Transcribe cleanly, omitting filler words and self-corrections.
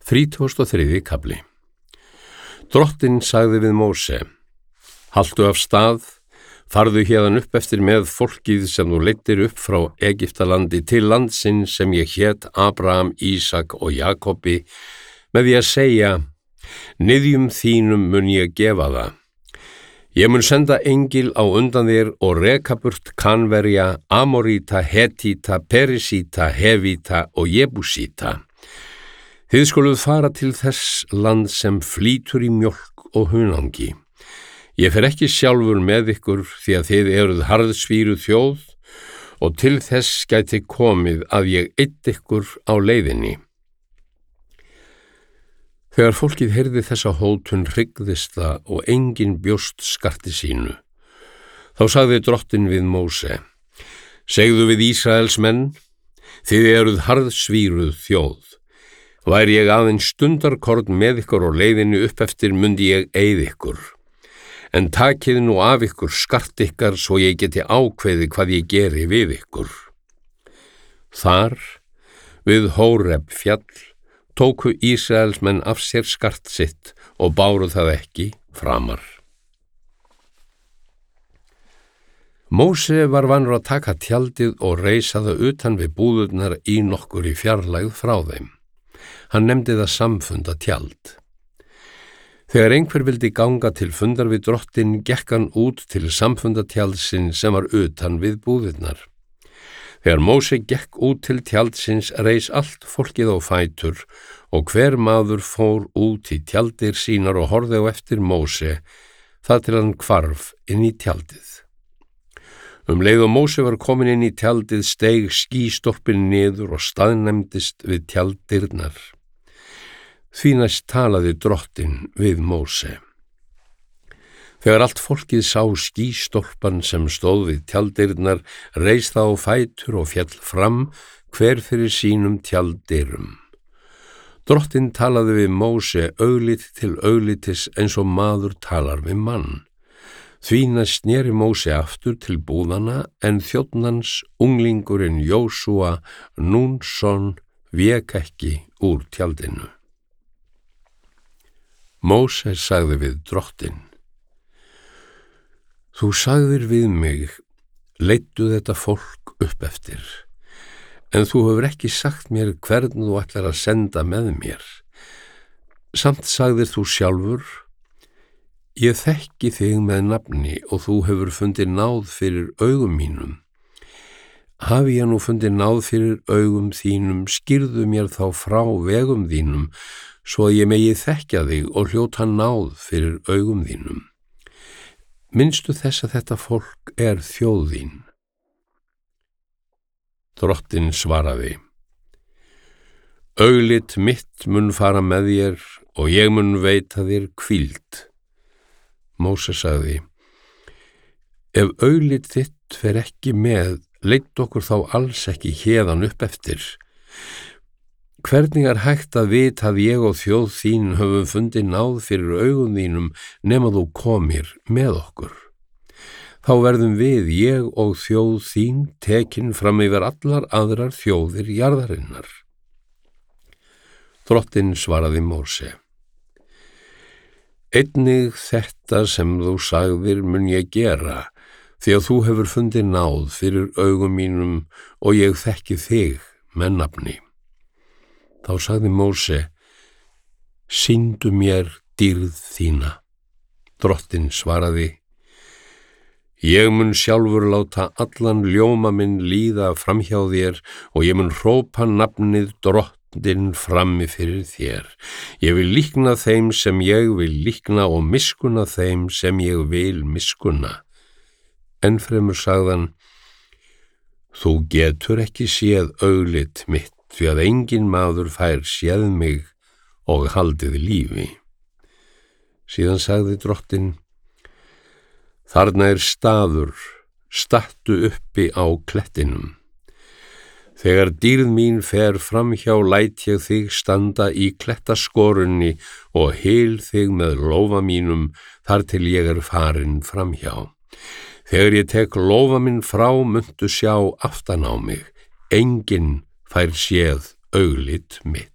33. kafli. Drottinn sagði við Móse: Haltu af stað, farðu héðan upp eftir með fólkið sem þú leiddir upp frá Egyptalandi til landsins sem ég hét Abraham, Ísak og Jakobi, með því að segja: Niðjum þínum mun ég gefa það. Ég mun senda engil á undan þér og reka burt Kanverja, Amoríta, Hetíta, Perisíta, Hevita og Jebúsíta. Þið skuluð fara til þess land sem flýtur í mjólk og hunangi. Ég fer ekki sjálfur með ykkur því að þið eruð harðsvíruð þjóð og til þess gæti komið að ég eydd ykkur á leiðinni. Þegar fólkið heyrði þessa hótun hryggðist það og enginn bjóst skarti sínu. Þá sagði Drottinn við Móse: Segðu við Ísraels menn: Þið eruð harðsvíruð þjóð. Væri ég aðeins stundarkorn með ykkur á leiðinni upp eftir mundi ég eyða ykkur. En takið nú af ykkur skart ykkar svo ég geti ákveðið hvað ég geri við ykkur. Þar, við Hóreb fjall, tóku Ísraelsmenn af sér skart sitt og báru það ekki framar. Móse var vanur að taka tjaldið og reisa það utan við búðurnar í nokkurri fjarlægð frá þeim. Hann nefndi það samfundatjald. Þegar einhver vildi ganga til fundar við Drottinn, gekk hann út til samfundatjaldsins sem var utan við búðirnar. Þegar Móse gekk út til tjaldsins reis allt fólkið á fætur og hver maður fór út í tjaldir sínar og horfði á eftir Móse, þar til hann hvarf inn í tjaldið. Leið og Móse var komin inn í tjaldið steig skýstólpinn niður og staðnæmdist við tjaldirnar. Því næst talaði Drottinn við Móse. Þegar allt fólkið sá skýstólpan sem stóð við tjaldirnar, reis það á fætur og féll fram, hver fyrir sínum tjaldirum. Drottinn talaði við Móse auglit til auglitis eins og maður talar við mann. Því næst sneri Móse aftur til búðanna en þjónn hans, unglingurinn Jósúa, Núnsson, vék ekki úr tjaldinu. Móse sagði við Drottinn: Þú sagðir við mig: Leiddu þetta fólk upp eftir, en þú hefur ekki sagt mér hvern þú ætlar að senda með mér. Samt sagðir þú sjálfur: Ég þekki þig með nafni og þú hefur fundið náð fyrir augum mínum. Hafi ég nú fundið náð fyrir augum þínum, skýrðu mér þá frá vegum þínum, svo að ég megi þekkja þig og hljóta náð fyrir augum þínum. Minnstu þess að þetta fólk er þjóð þín. Drottinn svaraði: Auglit mitt mun fara með þér og ég mun veita þér hvíld. Móse sagði: Ef auglit þitt fer ekki með, leidd okkur þá alls ekki héðan upp eftir. Hvernig er hægt að vita að ég og þjóð þín höfum fundið náð fyrir augum þínum nema þú komir með okkur? Þá verðum við, ég og þjóð þín, tekin fram yfir allar aðrar þjóðir jarðarinnar. Drottinn svaraði Móse: Einnig þetta sem þú sagðir mun ég gera, því að þú hefur fundið náð fyrir augum mínum og ég þekki þig með nafni. Þá sagði Móse: Sýndu mér dýrð þína. Drottinn svaraði: Ég mun sjálfur láta allan ljóma minn líða framhjá þér og ég mun hrópa nafnið Drottinn frammi fyrir þér. Ég vil líkna þeim sem ég vil líkna og miskunna þeim sem ég vil miskunna. Ennfremur sagðan: Þú getur ekki séð auglit mitt, því að enginn maður fær séð mig og haldið lífi. Síðan sagði Drottinn: Þarna er staður, stattu uppi á klettinum. Þegar dýrð mín fer framhjá læt ég þig standa í klettaskorunni og hyl þig með lófa mínum þar til ég er farin framhjá. Þegar ég tek lófa minn frá muntu sjá aftan á mig, enginn fær séð auglit mitt.